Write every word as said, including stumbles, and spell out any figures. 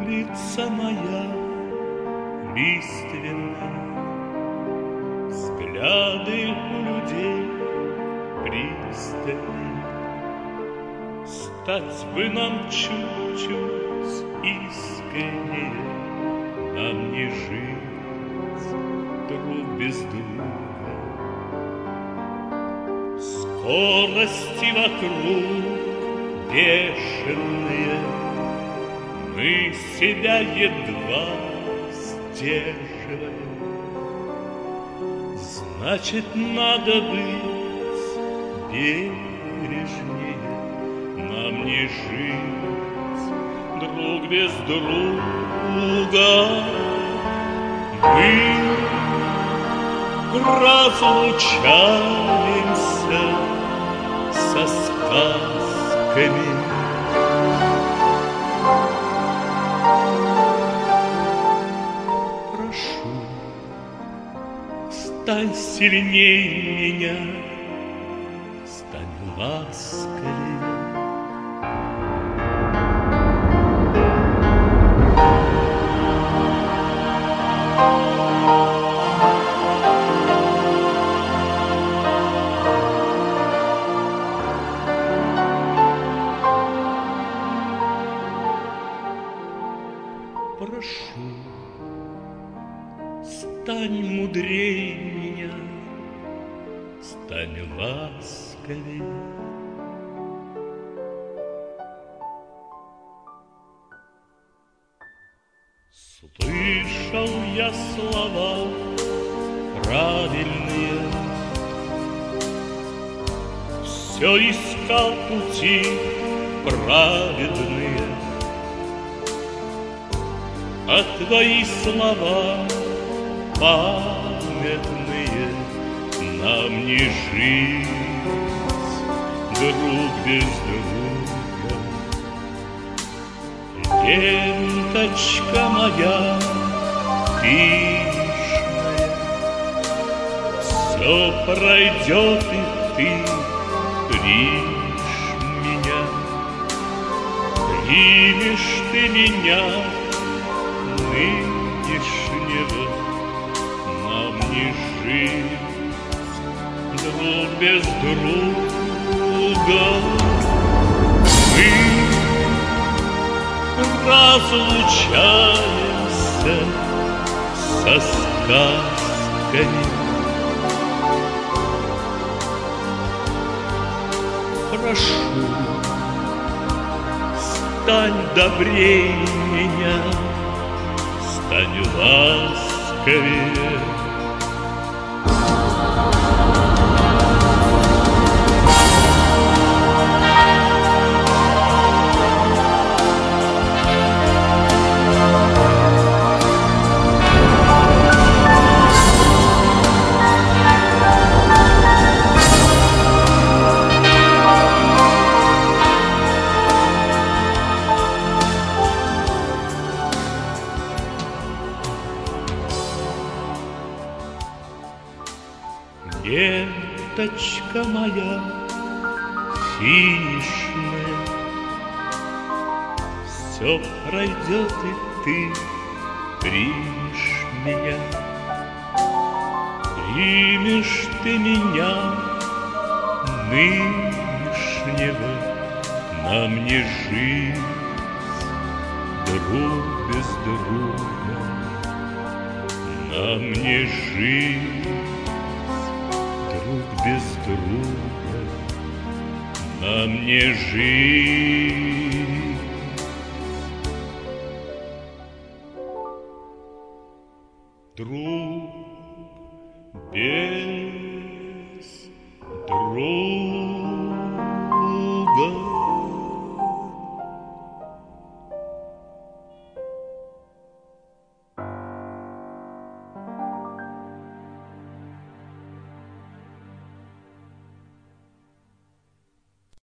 улица моя лиственная, взгляды у людей пристальные. Стать бы нам чуть-чуть искреннее, нам не жить друг без друга. Скорости вокруг бешеные, мы себя едва сдерживаем. Значит, надо быть бережнее, нам не жить друг без друга. Мы разлучаемся со сказками. Прошу, стань сильнее меня, стань ласковее. Прошу, стань мудрее меня, стань ласковее. Слышал я слова правильные, все искал пути праведные, а твои слова памятные, нам не жить друг без друга. Ленточка моя пышная, все пройдет, и ты примешь меня, примешь ты меня нынешнего, нам не жить друг без друга. Мы разлучаемся со сказками. Прошу, стань добрее меня, стань ласковее. Ленточка моя финишная, все пройдет, и ты примешь меня, примешь ты меня нынешнего, нам не жить друг без друга, нам не жить друг без друга, нам не жить друг без друга.